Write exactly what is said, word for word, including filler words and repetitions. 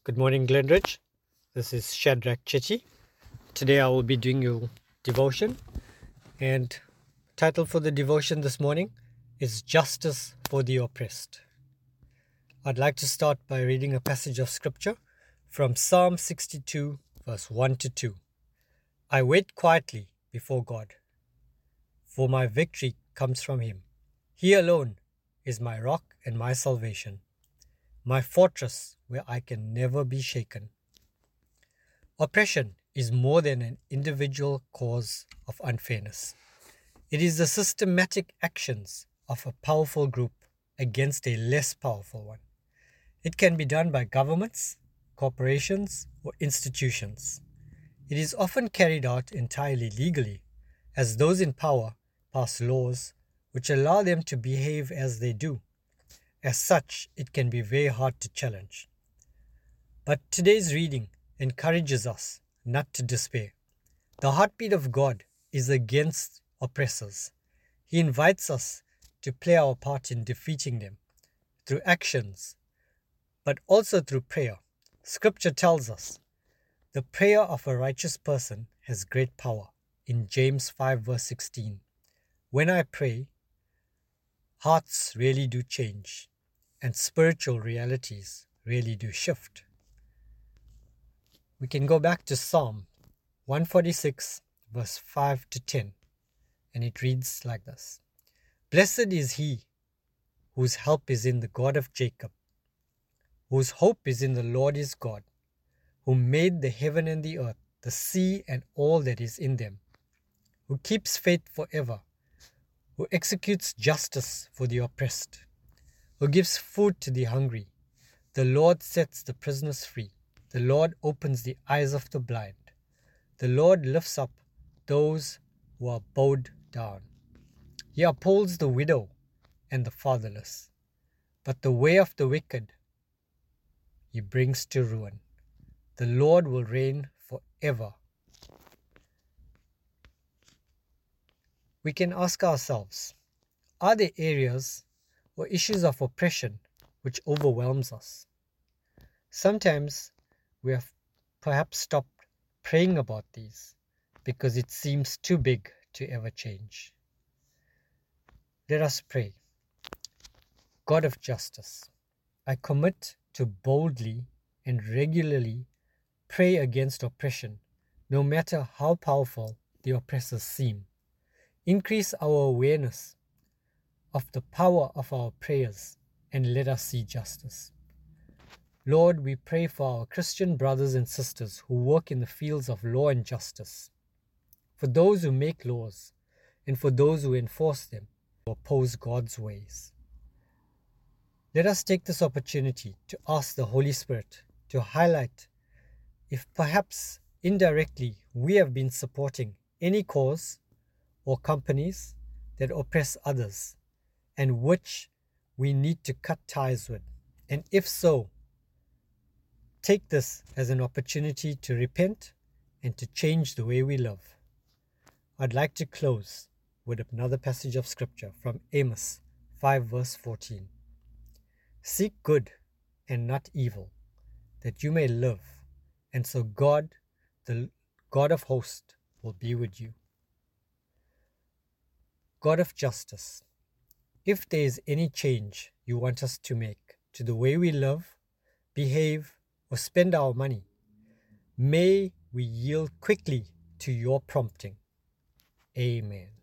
Good morning, Glenridge. This is Shadrach Chichi. Today I will be doing your devotion, and title for the devotion this morning is Justice for the Oppressed. I'd like to start by reading a passage of scripture from Psalm sixty-two, verse one to two. I wait quietly before God, for my victory comes from Him. He alone is my rock and my salvation, my fortress where I can never be shaken. Oppression is more than an individual cause of unfairness. It is the systematic actions of a powerful group against a less powerful one. It can be done by governments, corporations, or institutions. It is often carried out entirely legally, as those in power pass laws which allow them to behave as they do. As such, it can be very hard to challenge. But today's reading encourages us not to despair. The heartbeat of God is against oppressors. He invites us to play our part in defeating them through actions, but also through prayer. Scripture tells us the prayer of a righteous person has great power in James five verse sixteen. When I pray, hearts really do change and spiritual realities really do shift. We can go back to Psalm one forty-six, verse five to ten, and it reads like this. Blessed is he whose help is in the God of Jacob, whose hope is in the Lord his God, who made the heaven and the earth, the sea and all that is in them, who keeps faith forever, who executes justice for the oppressed, who gives food to the hungry. The Lord sets the prisoners free. The Lord opens the eyes of the blind. The Lord lifts up those who are bowed down. He upholds the widow and the fatherless. But the way of the wicked he brings to ruin. The Lord will reign forever. We can ask ourselves, are there areas or issues of oppression which overwhelms us? Sometimes we have perhaps stopped praying about these because it seems too big to ever change. Let us pray. God of justice, I commit to boldly and regularly pray against oppression, no matter how powerful the oppressors seem. Increase our awareness of the power of our prayers and let us see justice. Lord, we pray for our Christian brothers and sisters who work in the fields of law and justice, for those who make laws, and for those who enforce them, who oppose God's ways. Let us take this opportunity to ask the Holy Spirit to highlight if perhaps indirectly we have been supporting any cause or companies that oppress others and which we need to cut ties with, and if so, take this as an opportunity to repent and to change the way we live. I'd like to close with another passage of scripture from Amos five verse fourteen. Seek good and not evil, that you may live, and so God, the God of hosts, will be with you. God of justice, if there is any change you want us to make to the way we live, behave, or spend our money, may we yield quickly to your prompting. Amen.